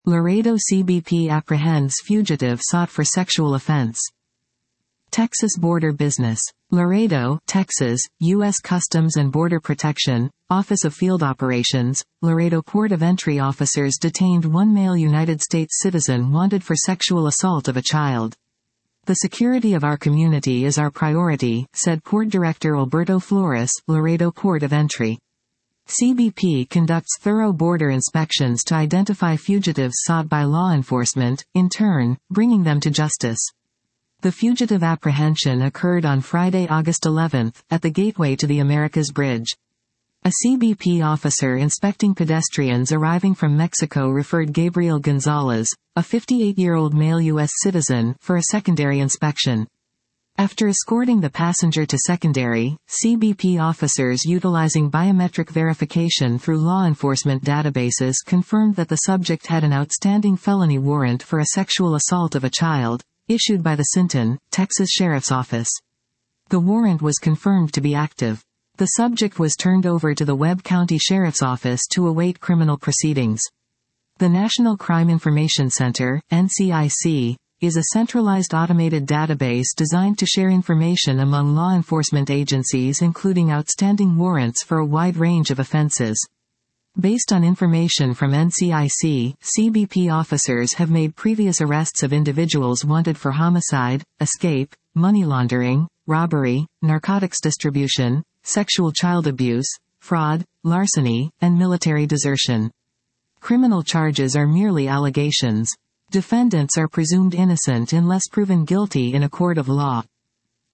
Laredo CBP apprehends fugitive sought for sexual offense. Texas border business. Laredo, Texas, U.S. Customs and Border Protection, Office of Field Operations, Laredo Port of Entry officers detained one male United States citizen wanted for sexual assault of a child. "The security of our community is our priority," said Port Director Alberto Flores, Laredo Port of Entry. CBP conducts thorough border inspections to identify fugitives sought by law enforcement, in turn, bringing them to justice. The fugitive apprehension occurred on Friday, August 11, at the gateway to the Americas Bridge. A CBP officer inspecting pedestrians arriving from Mexico referred Gabriel Gonzalez, a 58-year-old male U.S. citizen, for a secondary inspection. After escorting the passenger to secondary, CBP officers utilizing biometric verification through law enforcement databases confirmed that the subject had an outstanding felony warrant for a sexual assault of a child, issued by the Sinton, Texas Sheriff's Office. The warrant was confirmed to be active. The subject was turned over to the Webb County Sheriff's Office to await criminal proceedings. The National Crime Information Center, NCIC, is a centralized automated database designed to share information among law enforcement agencies including outstanding warrants for a wide range of offenses. Based on information from NCIC, CBP officers have made previous arrests of individuals wanted for homicide, escape, money laundering, robbery, narcotics distribution, sexual child abuse, fraud, larceny, and military desertion. Criminal charges are merely allegations. Defendants are presumed innocent unless proven guilty in a court of law.